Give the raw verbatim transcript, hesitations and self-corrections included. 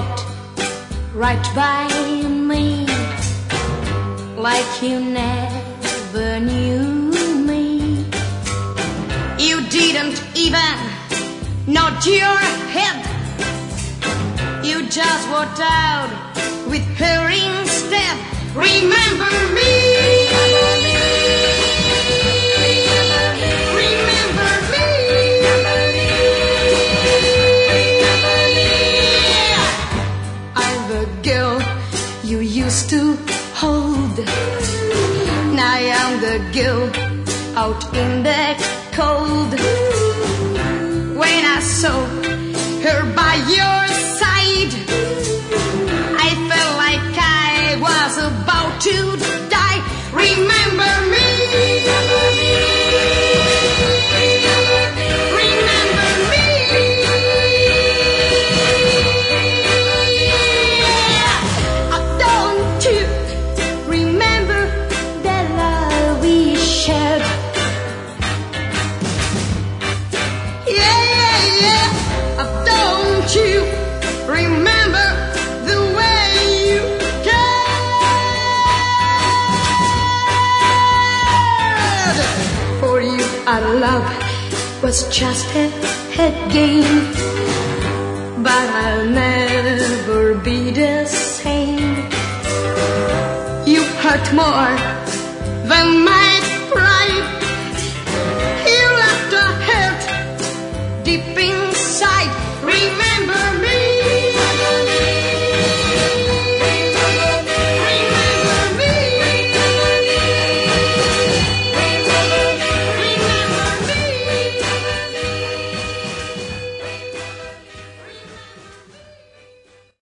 walked right by me like you never knew me. You didn't even nod your head. You just walked out with her instead. Remember me. Remember me. I'm the girl you used to hold. Now I'm the girl out in the cold. When I saw her by your side, I felt like I was about to die. Remember me. Remember me. Oh, don't you remember the love we shared? Yeah, yeah, yeah. Oh, don't you remember the way you cared? For you, our love was just a, a game, but I'll never be the same. You hurt more than my pride. You left a hurt deep